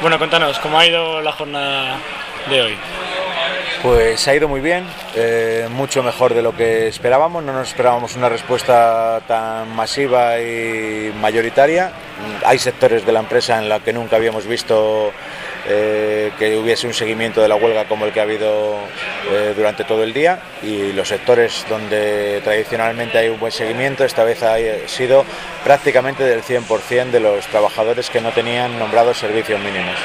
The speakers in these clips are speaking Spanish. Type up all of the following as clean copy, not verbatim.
Bueno, cuéntanos, ¿cómo ha ido la jornada de hoy? Pues ha ido muy bien, mucho mejor de lo que esperábamos. No nos esperábamos una respuesta tan masiva y mayoritaria. Hay sectores de la empresa en los que nunca habíamos visto que hubiese un seguimiento de la huelga como el que ha habido durante todo el día, y los sectores donde tradicionalmente hay un buen seguimiento, esta vez ha sido prácticamente del 100% de los trabajadores que no tenían nombrados servicios mínimos.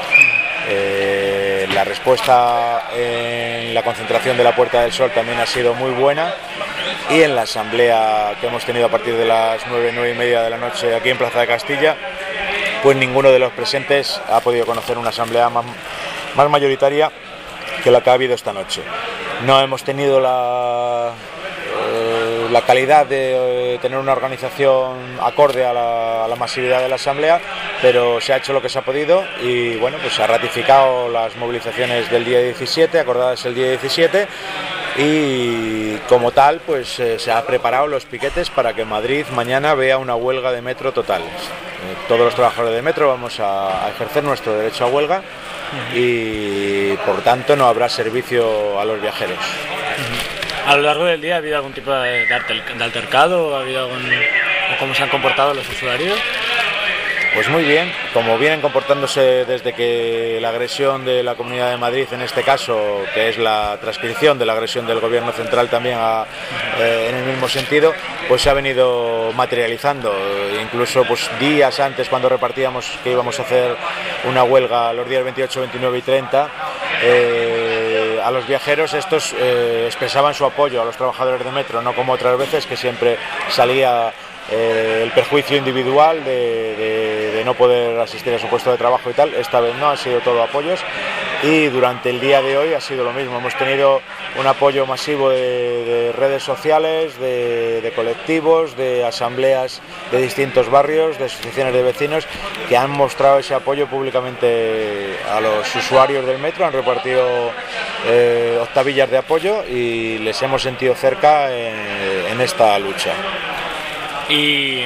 La respuesta en la concentración de la Puerta del Sol también ha sido muy buena, y en la asamblea que hemos tenido a partir de las 9:30 de la noche aquí en Plaza de Castilla, pues ninguno de los presentes ha podido conocer una asamblea más mayoritaria que la que ha habido esta noche. No hemos tenido la calidad de tener una organización acorde a la masividad de la asamblea, pero se ha hecho lo que se ha podido, y bueno, pues se ha ratificado las movilizaciones del día 17, acordadas el día 17, y como tal pues se ha preparado los piquetes para que Madrid mañana vea una huelga de metro total. Todos los trabajadores de metro vamos a ejercer nuestro derecho a huelga, y por tanto no habrá servicio a los viajeros. ¿A lo largo del día ha habido algún tipo de altercado? ¿Ha habido o cómo se han comportado los usuarios? Pues muy bien, como vienen comportándose desde que la agresión de la Comunidad de Madrid, en este caso, que es la transcripción de la agresión del Gobierno central también en el mismo sentido, pues se ha venido materializando. Incluso pues días antes, cuando repartíamos que íbamos a hacer una huelga los días 28, 29 y 30, a los viajeros estos expresaban su apoyo a los trabajadores de metro, no como otras veces que siempre salía el perjuicio individual de no poder asistir a su puesto de trabajo y tal. Esta vez no, ha sido todo apoyos, y durante el día de hoy ha sido lo mismo. Hemos tenido un apoyo masivo de redes sociales, de colectivos, de asambleas de distintos barrios, de asociaciones de vecinos, que han mostrado ese apoyo públicamente a los usuarios del metro. Han repartido octavillas de apoyo y les hemos sentido cerca en esta lucha. Y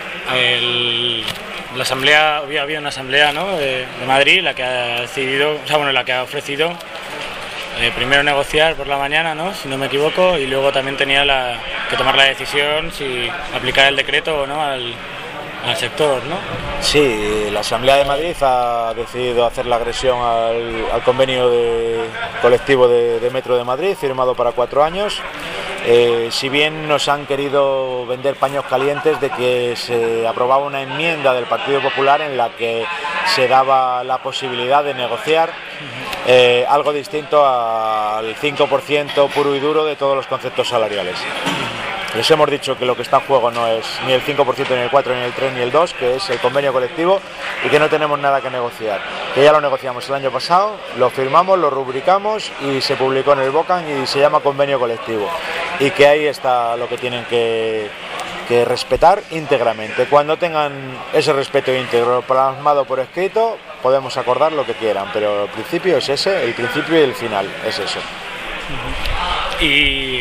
la asamblea, había una asamblea, ¿no?, de Madrid, la que ha decidido, la que ha ofrecido primero negociar por la mañana, ¿no?, si no me equivoco, y luego también tenía que tomar la decisión si aplicar el decreto o no al sector, ¿no? Sí, la Asamblea de Madrid ha decidido hacer la agresión al convenio colectivo de Metro de Madrid, firmado para 4 años. Si bien nos han querido vender paños calientes de que se aprobaba una enmienda del Partido Popular en la que se daba la posibilidad de negociar algo distinto al 5% puro y duro de todos los conceptos salariales. Les hemos dicho que lo que está en juego no es ni el 5%, ni el 4%, ni el 3%, ni el 2%, que es el convenio colectivo, y que no tenemos nada que negociar. Que ya lo negociamos el año pasado, lo firmamos, lo rubricamos y se publicó en el BOCAN y se llama convenio colectivo. Y que ahí está lo que tienen que respetar íntegramente. Cuando tengan ese respeto íntegro plasmado por escrito, podemos acordar lo que quieran, pero el principio es ese, el principio y el final es eso. Y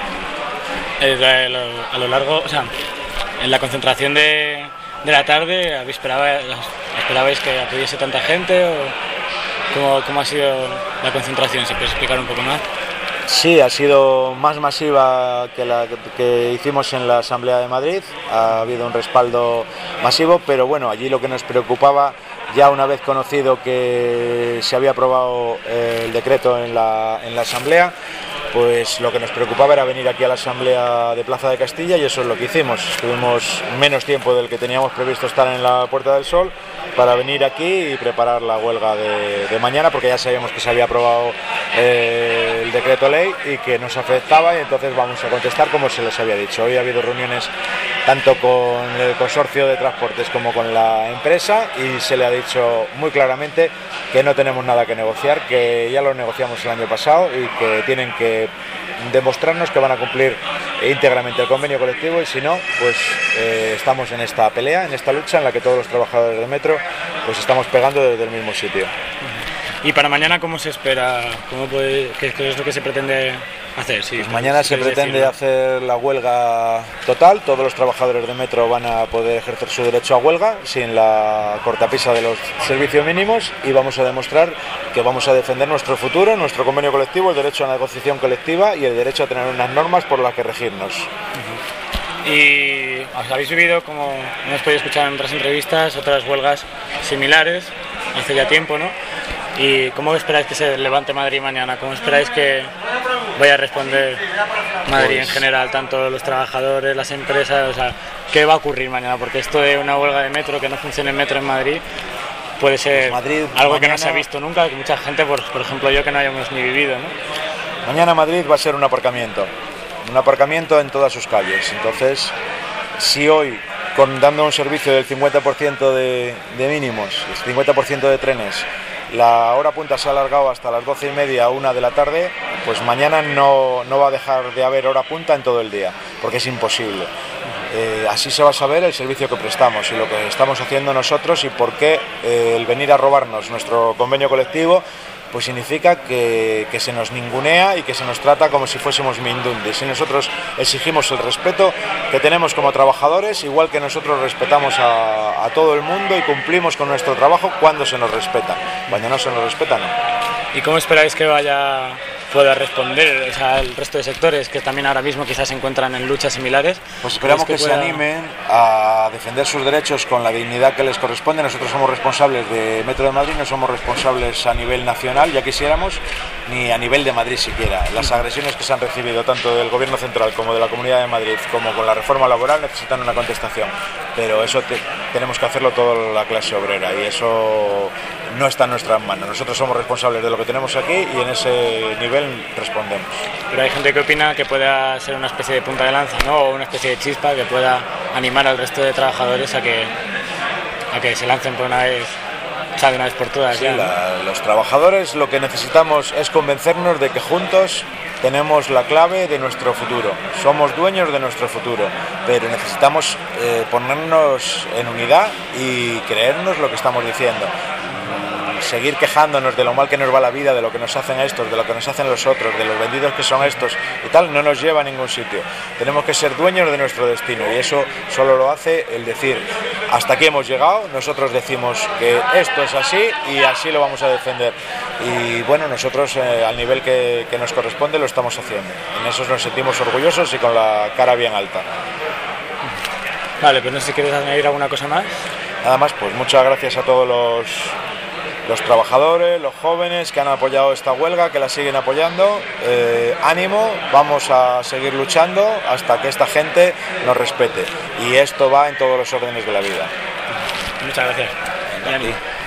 a lo largo, en la concentración de la tarde, ¿esperabais que acudiese tanta gente? ¿O cómo ha sido la concentración? ¿Se puede explicar un poco más? Sí, ha sido más masiva que la que hicimos en la Asamblea de Madrid. Ha habido un respaldo masivo, pero bueno, allí lo que nos preocupaba, ya una vez conocido que se había aprobado el decreto en la Asamblea, pues lo que nos preocupaba era venir aquí a la Asamblea de Plaza de Castilla, y eso es lo que hicimos. Estuvimos menos tiempo del que teníamos previsto estar en la Puerta del Sol para venir aquí y preparar la huelga de mañana, porque ya sabíamos que se había aprobado el decreto ley y que nos afectaba, y entonces vamos a contestar como se les había dicho. Hoy ha habido reuniones tanto con el consorcio de transportes como con la empresa, y se le ha dicho muy claramente que no tenemos nada que negociar, que ya lo negociamos el año pasado y que tienen que demostrarnos que van a cumplir íntegramente el convenio colectivo, y si no, pues estamos en esta pelea, en esta lucha en la que todos los trabajadores del metro pues estamos pegando desde el mismo sitio. ¿Y para mañana cómo se espera? ¿Qué es lo que se pretende hacer? Sí, pues mañana se pretende hacer la huelga total. Todos los trabajadores de metro van a poder ejercer su derecho a huelga sin la cortapisa de los servicios mínimos, y vamos a demostrar que vamos a defender nuestro futuro, nuestro convenio colectivo, el derecho a la negociación colectiva y el derecho a tener unas normas por las que regirnos. Y os habéis vivido, como hemos podido escuchar en otras entrevistas, otras huelgas similares hace ya tiempo, ¿no? ¿Y cómo esperáis que se levante Madrid mañana? ¿Cómo esperáis que vaya a responder Madrid en general, tanto los trabajadores, las empresas? O sea, ¿qué va a ocurrir mañana? Porque esto de una huelga de metro, que no funcione el metro en Madrid, puede ser Madrid, algo mañana, que no se ha visto nunca, que mucha gente, por ejemplo yo, que no hayamos ni vivido, ¿no? Mañana Madrid va a ser un aparcamiento en todas sus calles. Entonces, si hoy, dando un servicio del 50% de mínimos, el 50% de trenes, la hora punta se ha alargado hasta las 12:30, 1 de la tarde, pues mañana no va a dejar de haber hora punta en todo el día, porque es imposible. Así se va a saber el servicio que prestamos y lo que estamos haciendo nosotros, y por qué el venir a robarnos nuestro convenio colectivo pues significa que se nos ningunea y que se nos trata como si fuésemos mindundis. Y nosotros exigimos el respeto que tenemos como trabajadores, igual que nosotros respetamos a todo el mundo y cumplimos con nuestro trabajo cuando se nos respeta. Cuando no se nos respeta, no. ¿Y cómo esperáis que pueda responder, o sea, el resto de sectores que también ahora mismo quizás se encuentran en luchas similares? Pues esperamos que se animen a defender sus derechos con la dignidad que les corresponde. Nosotros somos responsables de Metro de Madrid, no somos responsables a nivel nacional, ya quisiéramos, ni a nivel de Madrid siquiera. Las agresiones que se han recibido tanto del Gobierno central como de la Comunidad de Madrid, como con la reforma laboral, necesitan una contestación. Pero eso tenemos que hacerlo toda la clase obrera, y eso no está en nuestras manos. Nosotros somos responsables de lo que tenemos aquí y en ese nivel respondemos. Pero hay gente que opina que pueda ser una especie de punta de lanza, ¿no? O una especie de chispa que pueda animar al resto de trabajadores a que se lancen por una vez, o sea, de una vez por todas. Sí, los trabajadores lo que necesitamos es convencernos de que juntos tenemos la clave de nuestro futuro. Somos dueños de nuestro futuro, pero necesitamos ponernos en unidad y creernos lo que estamos diciendo. Seguir quejándonos de lo mal que nos va la vida, de lo que nos hacen estos, de lo que nos hacen los otros, de los vendidos que son estos y tal, no nos lleva a ningún sitio. Tenemos que ser dueños de nuestro destino, y eso solo lo hace el decir: hasta aquí hemos llegado, nosotros decimos que esto es así y así lo vamos a defender. Y bueno, nosotros al nivel que nos corresponde lo estamos haciendo. En eso nos sentimos orgullosos y con la cara bien alta. Vale, pues no sé si quieres añadir alguna cosa más. Nada más, pues muchas gracias a todos los trabajadores, los jóvenes que han apoyado esta huelga, que la siguen apoyando. Ánimo, vamos a seguir luchando hasta que esta gente nos respete, y esto va en todos los órdenes de la vida. Muchas gracias. A ti.